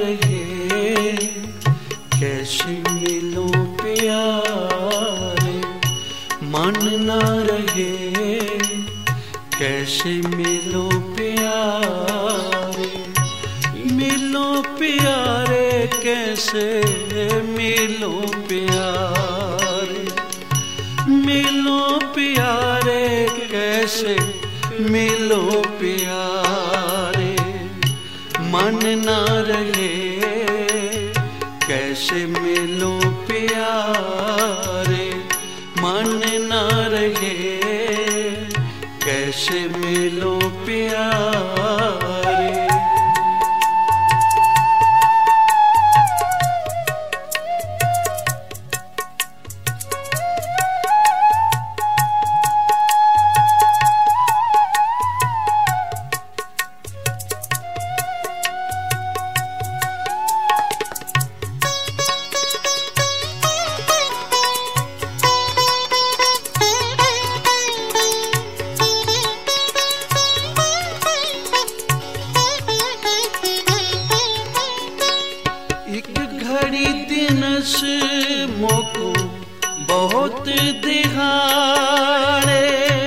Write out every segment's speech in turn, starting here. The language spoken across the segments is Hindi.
रहे कैसे मिलो प्यारे, मन ना रहे कैसे मिलो प्यारे, मिलो प्यारे कैसे मिलो प्यारे, मिलो प्यारे कैसे मिलो प्यारे, मन ना रहे कैसे मिलो प्यारे, मन ना रहे कैसे मिलो प्यारे। दिनस मोको बहुत दिहाड़े,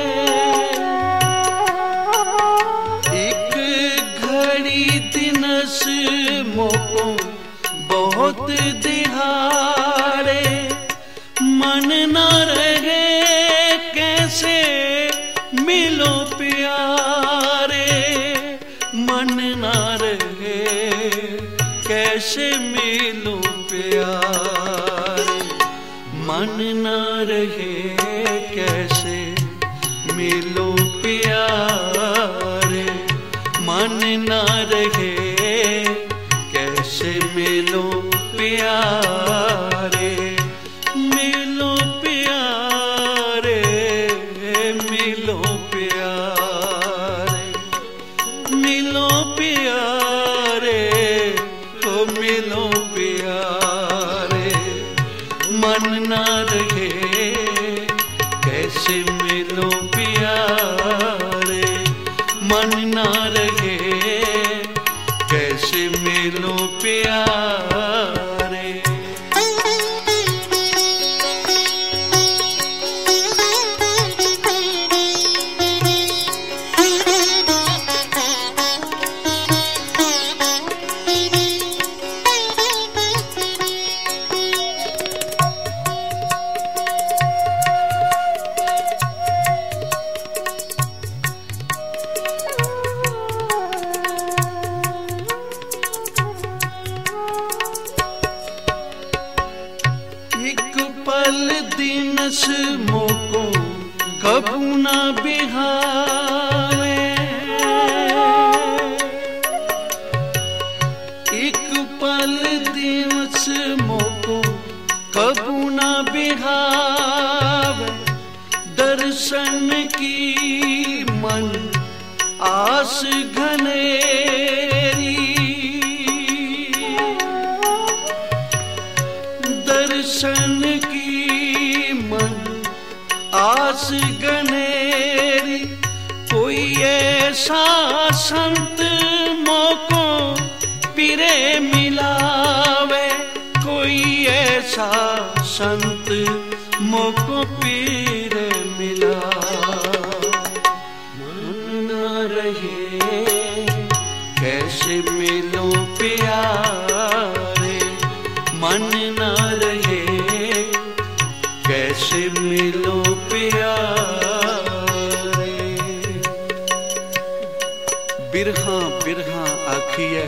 एक घड़ी दिनस मोको बहुत दिहाड़े, मन ना रहे कैसे मिलो प्यारे, मन ना रहे कैसे मिलो प्यारे, मन ना रहे कैसे मिलो प्यारे, मन ना रहे कैसे मिलो प्यारे, मिलो प्यारे, मिलो प्यारे, मिलो प्यारे, ओ मिलो प्यारे, मन ना रहे कैसे मिलो प्यारे, मन ना रहे कैसे मिलो प्यारे। पल दिनस मोको कबू ना बिहावे, एक पल दिनस मोको कबू ना बिहावे, दर्शन की मन आस घनेरी, दर्शन की मन आस घनेरी, कोई ऐसा संत मोको पीरे मिलावे, कोई ऐसा संत मोको पीरे मिलावे, मन ना रहे कैसे मिलो प्यारे, मन ना रहे कैसे मिलो प्यारे। बिरहा बिरहा आखिए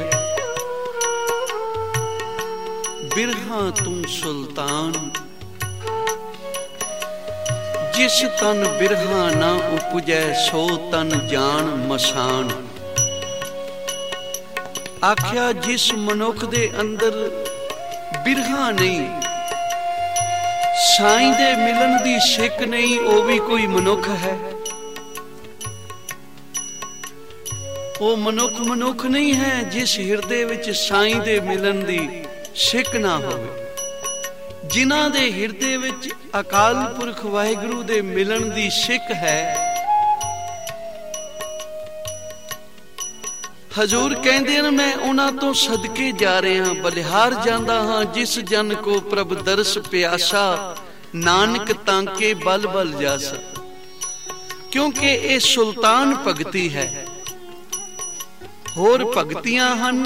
बिरहा तुम सुल्तान, जिस तन बिरहा ना उपजै सो तन जान मसान, आख्या जिस मनुख दे अंदर बिरहा नहीं, साईं दे मिलन दी सिक नहीं, वो भी कोई मनुख है। वो मनुख मनुख नहीं है जिस हिरदे विच साईं दे मिलन दी सिक ना होवे। जिन्हां दे हिरदे विच अकाल पुरख वाहिगुरू दे मिलन दी सिक है, हजूर कहते हैं मैं उन्हां तो सदके जा रहा बलिहार जांदा हां जिस जन को प्रभ दरस प्यासा नानक तांके बल बल जासा। क्योंकि ये सुल्तान भगती है, होर भगतियां हन,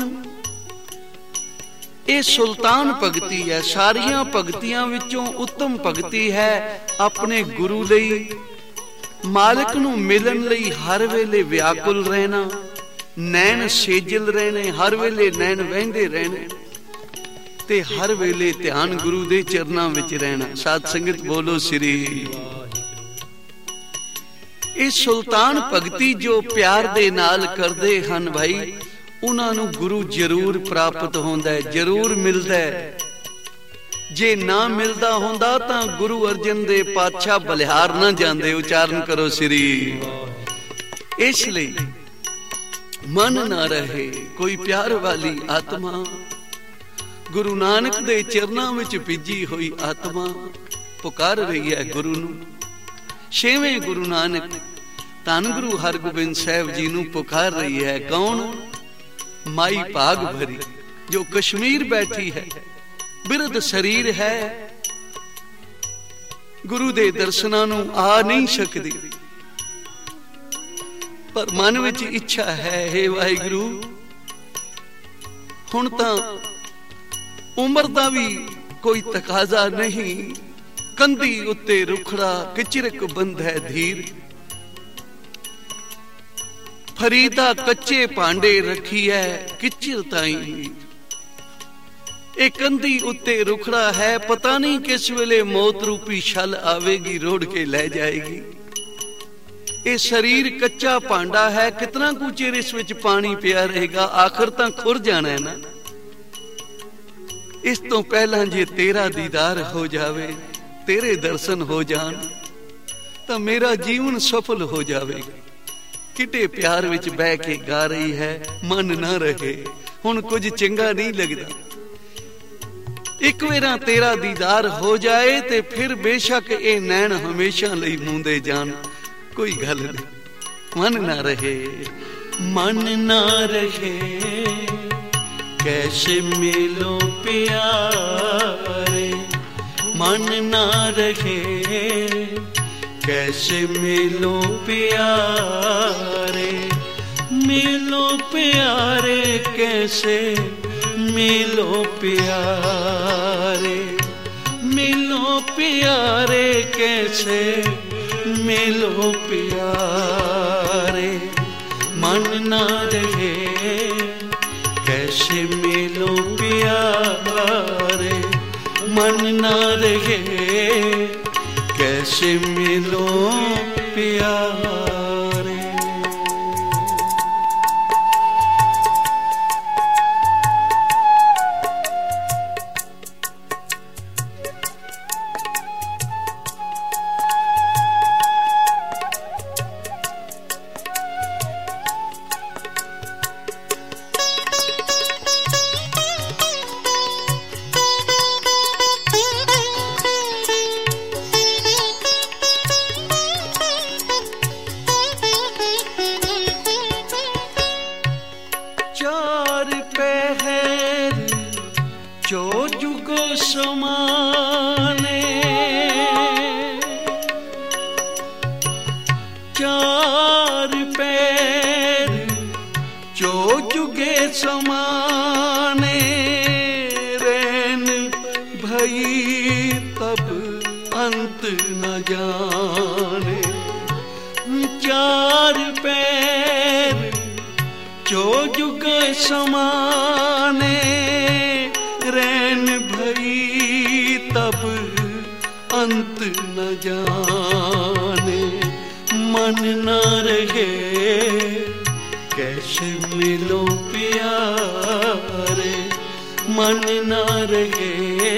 ये सुल्तान भगती है। सारियां भगतियां विचों उत्तम भगती है अपने गुरु लई, मालिक नूं मिलन लई हर वेले व्याकुल रहना, नैन सेजल रहने, हर वेले नैन वहिंदे रहने ते हर वेले ध्यान गुरु दे चरनां विच रहना। साध संगत बोलो श्री। इस सुल्तान भगती जो प्यार दे नाल करदे हन भाई, उन्हां नूं गुरु जरूर प्राप्त होंदा है, जरूर मिलदा है। जे ना मिलदा होंदा तां गुरु अर्जन दे पातशाह बलिहार ना जांदे। उचारण करो श्री। इसलिए मन ना रहे कोई प्यार वाली आत्मा, गुरु नानक दे चरनां विच भीजी हुई आत्मा पुकार रही है गुरु नूं। छेवें गुरु नानक धन गुरु हरगोबिंद साहिब जी नूं पुकार रही है। कौन? माई भाग भरी जो कश्मीर बैठी है, बिरध शरीर है, गुरु दे दर्शनां नूं आ नहीं सकदी, पर मन विच इच्छा है हे वाहिगुरु हुण तां उम्र दा भी कोई तकाजा नहीं, कंधी उत्ते रुखड़ा किचरक बंद है धीर, फरीदा कच्चे भांडे रखी है किचर ताई, एक कंधी उत्ते रुखड़ा है, पता नहीं किस वेले मौत रूपी छल आवेगी रोड़ के ले जाएगी। ये शरीर कच्चा भांडा है, कितना कुछ चिर इस विच पानी पिया रहेगा, आखिर तां खुर जाना है ना। इस तो पहला जे तेरा दीदार हो जावे, तेरे दर्शन हो जान, तां मेरा जीवन सफल हो जावेगा। किटे प्यार विच बह के गा रही है, मन ना रहे हुण कुछ चंगा नहीं लगदा। एक वेरा तेरा दीदार हो जाए ते फिर बेशक ये नैन हमेशा लई मूंदे जान, कोई गल नहीं। मन ना रहे, मन ना रहे कैसे मिलो प्यारे, मन ना रहे कैसे मिलो प्यारे, मिलो प्यारे कैसे मिलो प्यारे, मिलो प्यारे कैसे मिलो प्यारे, मन ना रहे कैसे मिलो प्यारे, मन ना रहे कैसे मिलो प्यारे। चार पहर जो जुगो समाने, चार पैर जो जुगे समाने, रैन भई तब अंत न जाने, चार पैर जो जुग समाने, रैन भई तब अंत न जाने, मन न रहे कैसे मिलो प्यारे, मन न रहे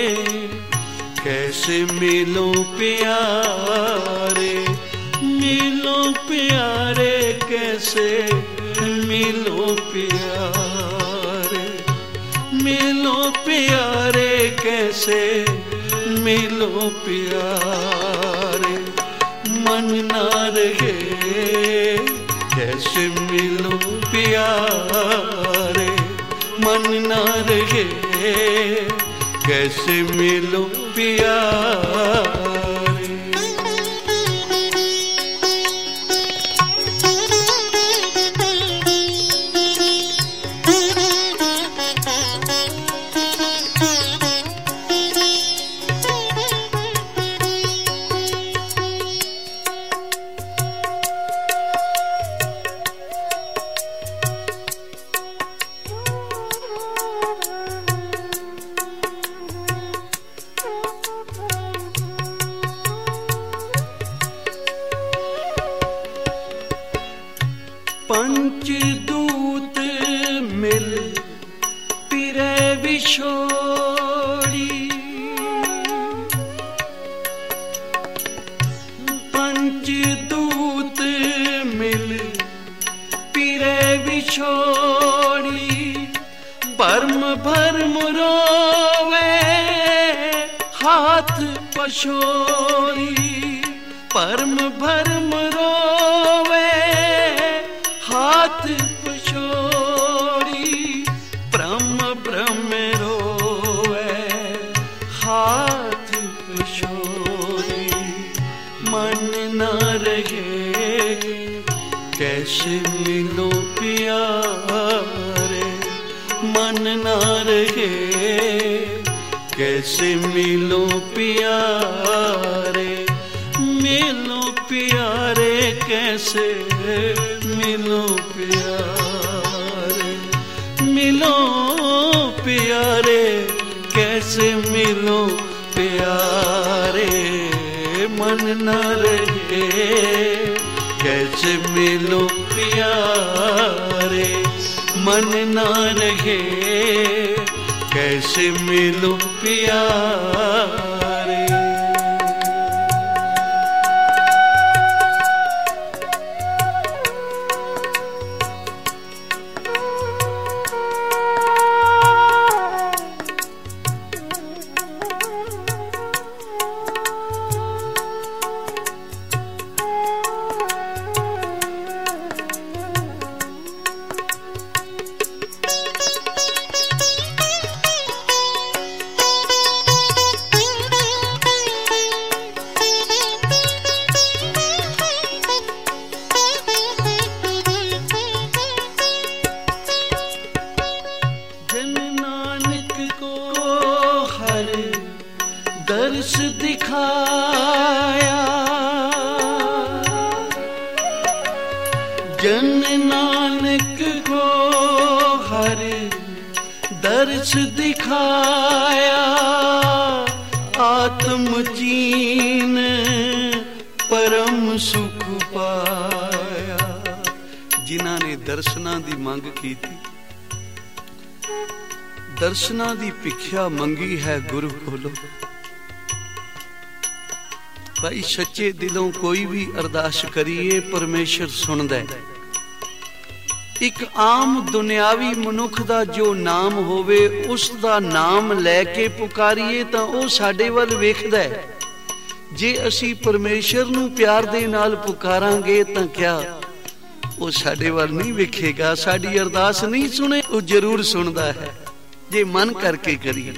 कैसे मिलो प्यारे, मिलो प्यारे कैसे मिलो प्यारे, मिलो प्यारे कैसे मिलो प्यारे, मन ना रहे कैसे मिलो प्यारे मन ना रहे, कैसे मिलो प्यारे। पंचदूत मिल पिरै विछोड़ी, पंचदूत मिल पिरै विछोड़ी, भरम भरम रोवे हाथ पछोड़ी, भरम भरम रोवे हाथ पछोड़ी, ब्रह्म ब्रह्म रोवे हाथ पछोड़ी, मन न रहे कैसे मिलो प्यारे, मन न रहे कैसे मिलो प्यारे, मिलो प्यारे कैसे मिलो प्यारे, मिलो प्यारे कैसे मिलो प्यारे, मन न रहे कैसे मिलो प्यारे, मन न रहे कैसे मिलो प्यारे। दर्श दिखाया जन नानक को हर दर्श दिखाया, आत्म चीन परम सुख पाया। जिन्हां ने दर्शनां दी मंग की थी, दर्शनां दी भिख्या मंगी है गुरु कोलों। भाई सच्चे दिलों कोई भी अरदास करिए परमेश्वर सुनदा है। एक आम दुनियावी मनुख दा जो नाम होवे उस दा नाम लैके पुकारिए तां ओह साडे वल वेखदा है। जे असी परमेश्वर नूं प्यार दे नाल पुकारांगे तां क्या ओह साडे वल नहीं वेखेगा, साडी अरदास नहीं सुने? ओह जरूर सुनदा है जे मन करके करिए।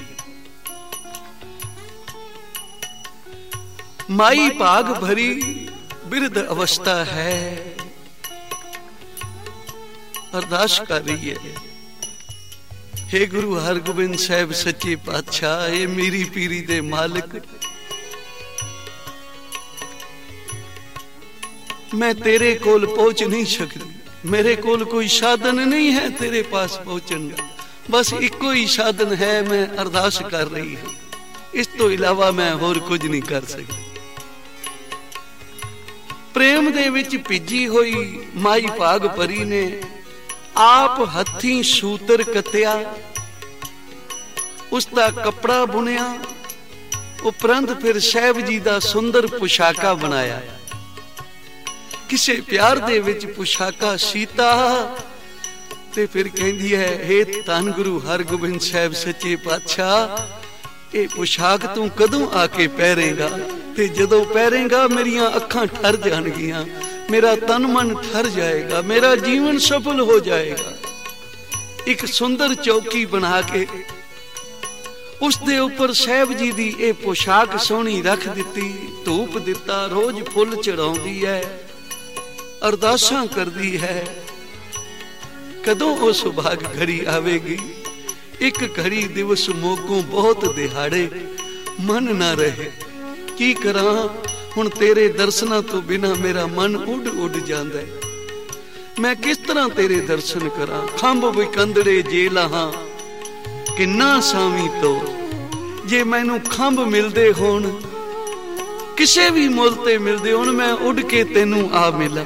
माई भाग भरी बिरध अवस्था है, अरदास कर रही है, हे गुरु हरगोबिंद साहब सच्चे पातशाह, हे मेरी पीरी दे मालिक, मैं तेरे कोल पहुंच नहीं सकती, मेरे कोल कोई साधन नहीं है तेरे पास पहुंचने का, बस इको ही साधन है, मैं अरदास कर रही हूं, इस तो इलावा मैं होर कुछ नहीं कर सकती। प्रेम दे विच भिजी हुई माई भाग भरी ने आप हथी सूतर कत्या, उसका कपड़ा बुनिया, उपरंत फिर साहब जी का सुंदर पोशाका बनाया। किसे प्यार दे विच पोशाका सीता ते फिर कहती है, हे धन गुरु हरगोबिंद साहब सच्चे पातशाह, ये पोशाक तू कदों आके पहरेगा, ते जदों पहरेगा मेरियां अखां ठर जाणगियां, मेरा तन मन ठर जाएगा, मेरा जीवन सफल हो जाएगा। एक सुंदर चौकी बना के उस दे उपर साहब जी दी ए पोशाक सोहनी रख दिती, धूप दिता, रोज फुल चढ़ाउंदी है, अरदासां करदी है। कदों वो सुभाग घड़ी आवेगी, एक घड़ी दिवस मोकों बहुत दिहाड़े, मन ना रहे की करा हुण तेरे दर्शनां तो बिना मेरा मन उड़ उड़ जांदा है। मैं किस तरह तेरे दर्शन करा, खंभ विकंदड़े जे लाहां किन्ना सावी तो, जे मैनू खंभ मिलदे होण किसे भी मुल ते मिलदे होण, मैं उड़ के तेनू आ मिला।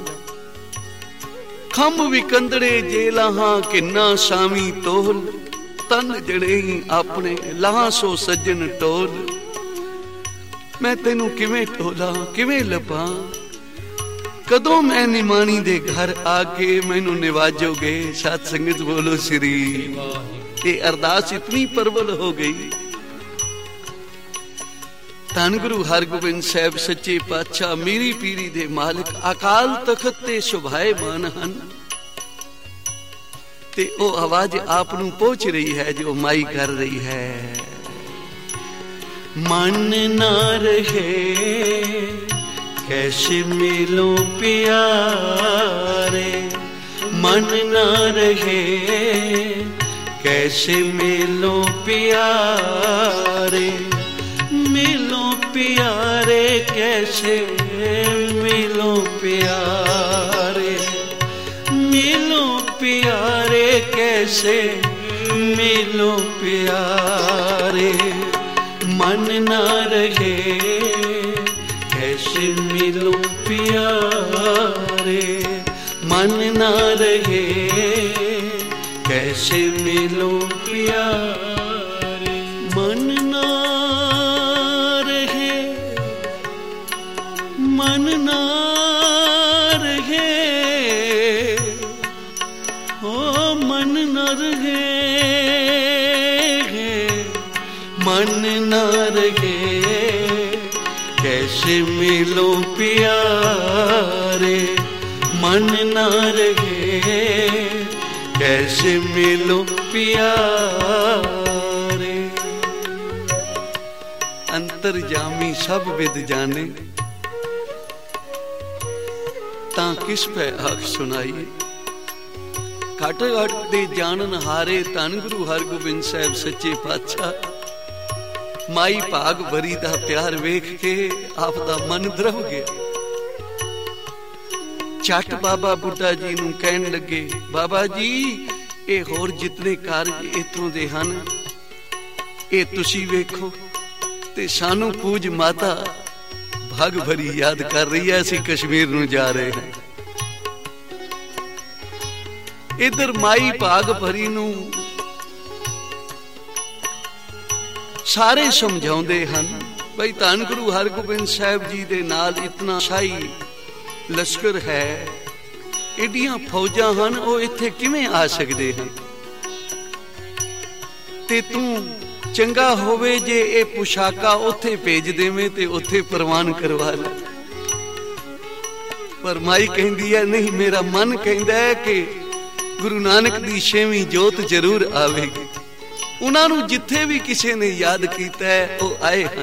खंभ विकंदड़े जे लाहां किन्ना सावी तोल, तन जड़े ही अपने लाहां सो सज्जन टोल। मैं तेनू किवें टोला किवें लपा, कदों मैं निमाणी दे घर आके मैनू निवाजोगे। साथ संगत बोलो श्री। ये अरदास इतनी प्रबल हो गई। धन गुरु हरगोबिंद साहब सच्चे पातशाह मेरी पीरी दे मालिक अकाल तखत ते सुभाएमान हन। ते ओ आवाज आप नू पहुंच रही है जो माई कर रही है। मन ना रहे कैसे मिलो प्यारे, मन ना रहे कैसे मिलो प्यारे, मिलो प्यारे कैसे मिलो प्यारे, मिलो प्यारे कैसे मिलो प्यारे। मन ना रहे कैसे मिलो प्यारे, मन ना रहे कैसे मिलो प्यारे। मन ना रहे, मन ना रहे, ओ मन ना रहे, मन ना रहे कैसे मिलो प्यारे, मन ना रहे कैसे मिलो प्यारे। अंतर्जामी सब विद जाने, तां किस पे आख सुनाइए। घट घट दे जानन हारे धन गुरु हरगोबिंद साहब सच्चे पातशाह माई भाग भरी दा प्यार वेख के आप दा मन द्रव गया। झट बाबा बुड्ढा जी नूं कहन लगे, बाबा जी ये होर जितने कारज इथों दे हन ये तुसी वेखो ते सानू पूज माता भाग भरी याद कर रही है। असीं कश्मीर नूं जा रहे हैं। इधर माई भाग भरी नूं सारे समझाउंदे हन भाई धन गुरु हरगोबिंद साहब जी दे नाल इतना शाही लश्कर है, एडियां फौजां हन, वो इत्थे किवें आ सकदे हन। ते तू चंगा होवे जे ए पोशाका उत्थे भेज देवें ते उत्थे प्रवान करवा ले। पर माई कहंदी है नहीं, मेरा मन कहंदा है कि गुरु नानक दी 6वीं जोत जरूर आवेगी। उन्होंने जिथे भी किसी ने याद किया है वो आए हैं।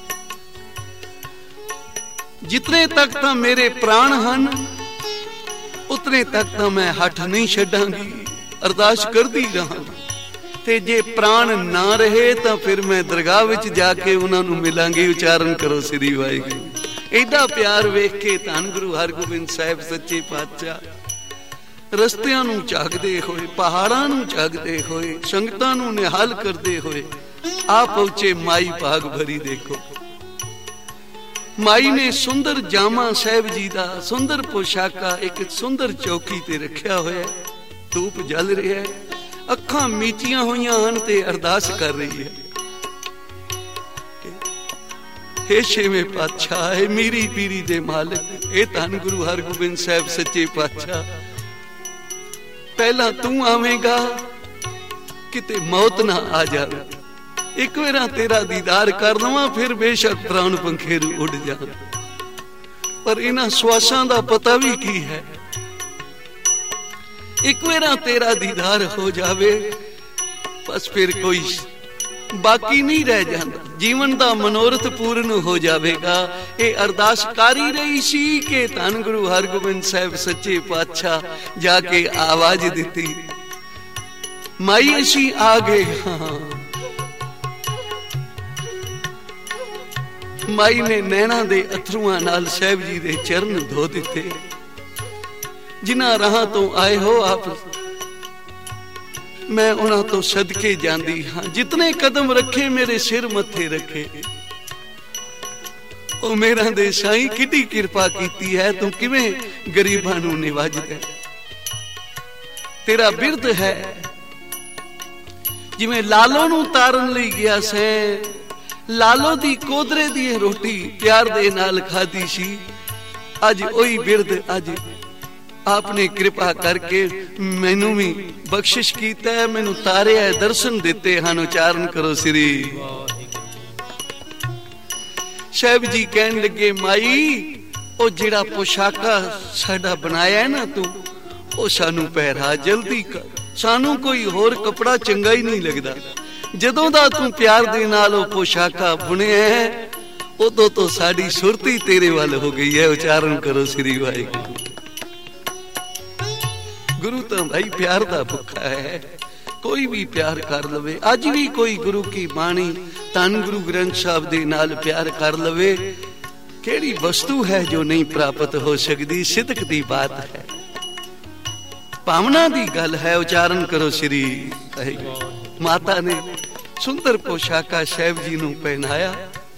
जितने तक तो मेरे प्राण हन उतने तक तो मैं हठ नहीं छड्डांगी, अरदास करदी रहां। ते जे प्राण ना रहे तो फिर मैं दरगाह विच जाके उन्होंने मिलांगी। उचारण करो श्री वाहिगुरू। एडा प्यार वेख के धन गुरु हरगोबिंद साहब सच्चे पातशाह रस्तियां नूं झाकदे होए, पहाड़ां नूं झाकदे होए, संगतां नूं निहाल करदे होए आ पहुंचे माई भाग भरी। देखो माई ने सुंदर जामा साहब जी दा सुंदर पोशाका एक सुंदर चौकी ते रखिया होया, धूप जल रहा है, अखां मीचियां होईयां हन ते अरदास कर रही है। हे 6वें पातशाह, है मेरी पीरी दे मालिक, हे धन गुरु हरगोबिंद साहब सच्चे पातशाह, पहला तू आवेगा किते मौत ना आ जाए। एक बार तेरा दीदार कर लवां फिर बेशक प्राण पंखेरू उड़ जा। पर इन्हां सवासां दा पता भी की है। एक वेरा तेरा दीदार हो जावे बस फिर कोई बाकी नहीं रह जाता, जीवन का मनोरथ पूर्ण हो जाएगा। ये अरदास कारी रही सी कि धन गुरु हरगोबिंद साहब सच्चे पातशाह जाके आवाज दी, माई असी आ गए हाँ। माई ने नैना दे अथरुआं नाल साहब जी दे चरण धो दिते। जिन्हां राहां तो आए हो आप, मैं उन्हां तो सदके जांदी हाँ। जितने कदम रखे मेरे सिर मथे रखे। ओ मेरा दे साईं किड्डी किरपा कीती है, तू किवें गरीबां नूं निवाजदा। तेरा बिरद है जिवें लालो नूं तारन लई गया सै, लालो दी कोदरे दी रोटी प्यार दे नाल खाधी सी। अज ओही बिरद अज आपने कृपा करके मैनू भी बख्शिश कीता है, मैनू तारे है, दर्शन दिते हैं। उच्चारण करो श्री। साहब जी कहन लगे माई ओ जिहड़ा पोशाका साडा बनाया है ना तू, ओ सानू पहरा जल्दी कर, सानू कोई होर कपड़ा चंगा ही नहीं लगदा। जदों दा तू प्यार दे नाल ओ पोशाका बुनिया है उदों तो साडी सुरती तेरे वाल हो गई है। उच्चारण करो श्री वाहिगुरू। गुरु तो भाई प्यार दा भुखा है, कोई भी प्यार कर लवे। अज भी कोई गुरु की बाणी धन गुरु ग्रंथ साहब दे नाल प्यार कर लवे, केड़ी वस्तु है जो नहीं प्राप्त हो सकती। सिदक दी बात है, भावना दी गल है। उच्चारण करो श्री। माता ने सुंदर पोशाका साहब जी नूं पहनाया,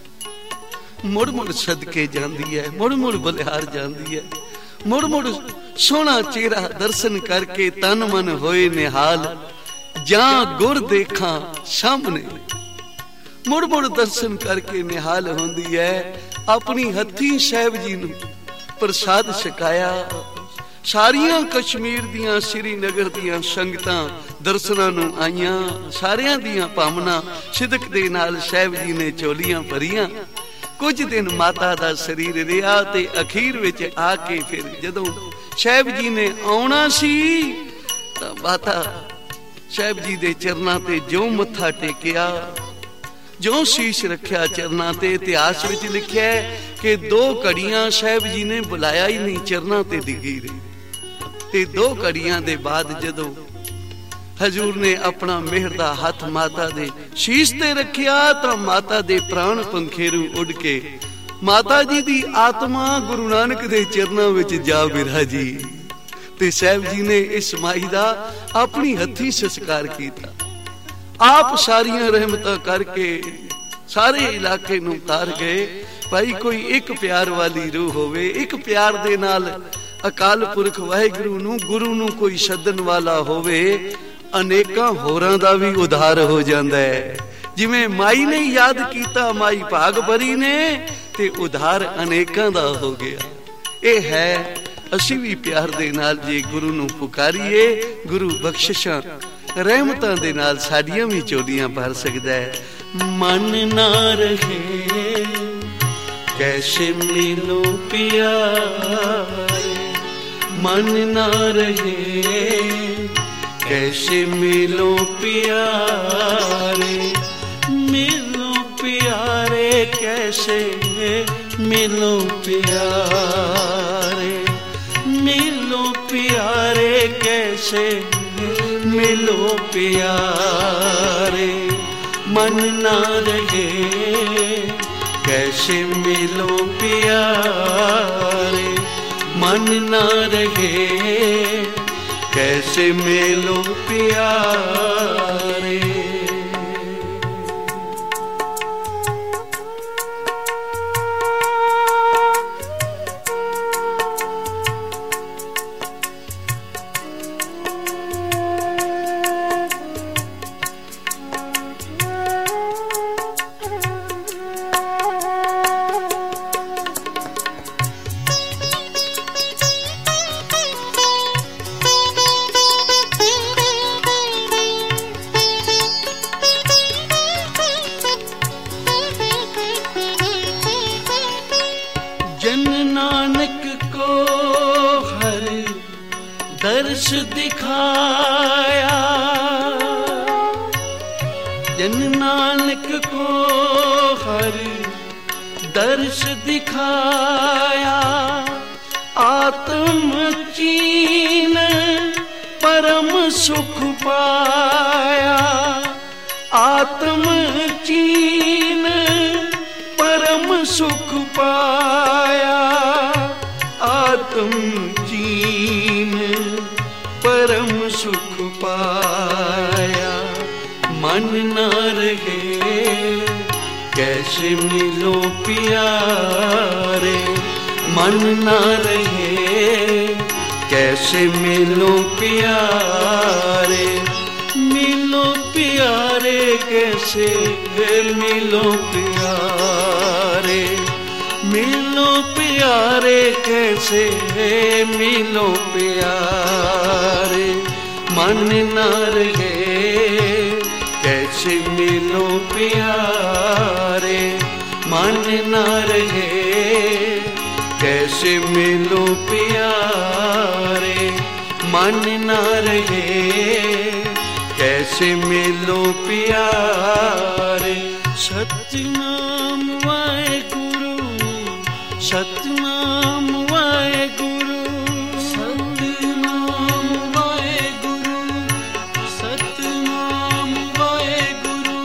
मुड़ मुड़ सदके जांदी है, मुड़ मुड़ बलिहार जांदी है, मुड़ मुड़ सोना चेहरा दर्शन करके तन मन होए निहाल। जा गुर देखा सामने, मुड़ मुड़ दर्शन करके निहाल होंदी है। अपनी हथी साहब जी नूं प्रसाद छकाया। सारियां कश्मीर दियां श्रीनगर दियां संगतां दर्शनां नूं आईयां। सारियां दियां भावना सिदक दे नाल साहब जी ने झोलियां भरियां। कुछ दिन माता दा शरीर रिहा ते अखीर विच आके फिर जदों साहब जी ने आउणा सी तां माता साहब जी दे चरनां ते जो मत्था टेकिया, जो शीश रखिया चरनां ते, इतिहास विच लिखिया है कि 2 घड़ियां साहब जी ने बुलाया ही नहीं, चरनां ते डिगी रही। ते 2 घड़ियां दे बाद जदों हजूर ने अपना मेहर दा हथ माता दे शीश ते रखिया तां माता दे प्राण पंखेरू उड़ के माता जी दी आत्मा गुरु नानक दे चरनां विच जा विराजी। ते साहब जी ने इस माई दा अपनी हथी संस्कार कीता। आप सारियां रहमतां करके सारे इलाके नूं तार गए। भाई कोई एक प्यार वाली रूह होवे, एक प्यार दे नाल अकाल पुरख वाहिगुरू नूं गुरु नूं कोई सदन वाला होवे, अनेकां होरां दा भी उधार हो जांदा है। जिवें माई ने याद कीता माई भाग भरी ने ते उधार अनेकां दा हो गया। ये है असीं भी प्यार दे नाल जे गुरु नूं पुकारीए, गुरु बख्शिशां रहमतां दे नाल साडियां भी झोलियां भर सकदा है। मन ना रहे कैसे मिलो प्यारे, मन ना रहे कैसे मिलो प्यारे, मिलो प्यारे कैसे मिलो प्यारे, मिलो प्यारे कैसे मिलो प्यारे। मन ना रहे कैसे मिलो प्यारे, मन ना रहे कैसे मिलो प्यारे। दर्श दिखाया, जन नानक को हर दर्श दिखाया। आत्म चीन परम सुख पाया, आत्म चीन परम सुख पाया। आत्म चीन परम सुख पाया। मन न रहे कैसे मिलो प्यारे, मन न रहे कैसे मिलो प्यारे। मिलो प्यारे कैसे मिलो प्यारे, मिलो प्यारे कैसे मिलो प्यारे। मन न रहे कैसे मिलो प्यारे, मन न रहे कैसे मिलो प्यारे। मन न रहे कैसे मिलो प्यारे। सतनाम वाहेगुरु, सतनाम वाहेगुरु, सतनाम वाहेगुरु, सतनाम वाहेगुरु,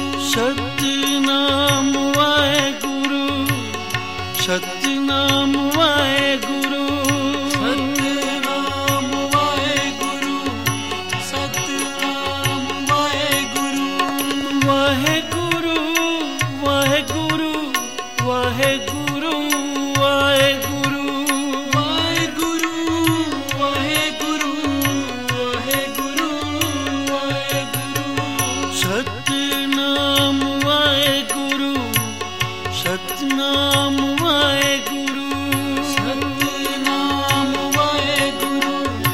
सतनाम वाहेगुरु, सतनाम वाहेगुरु, सतनाम वाहेगुरु, सतनाम वाहेगुरु। वाहेगुरु वाहेगुरु वाहेगुरु वाहेगुरु, वाहेगुरु वाहेगुरु वाहेगुरु वाहेगुरु। सतनाम वाहेगुरु, सतनाम वाहेगुरु, सतनाम वाहेगुरु,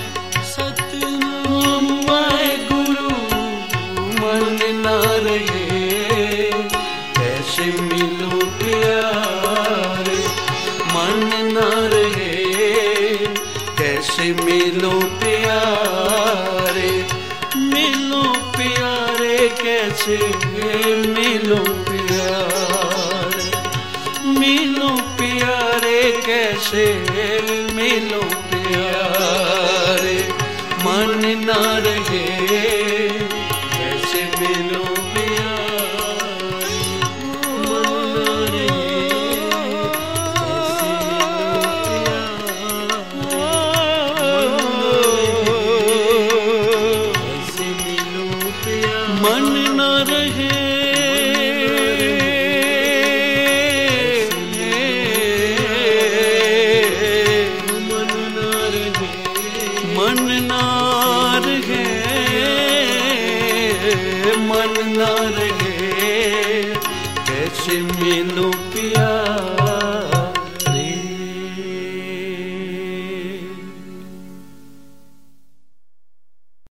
सतनाम वाहेगुरु। मन न रहे कैसे मिलो प्यारे, मन न रहे कैसे मिलो प्यारे। मिलो प्यारे कैसे मिलो प्यारे, मिलो प्यारे कैसे मिलो प्यारे। मन न रहे कैसे मिलो प्यारे, मन न रहे कैसे मिलो प्यारे। मन न रहे मन न रहे, मन न रहे कैसे मिलो प्यारे।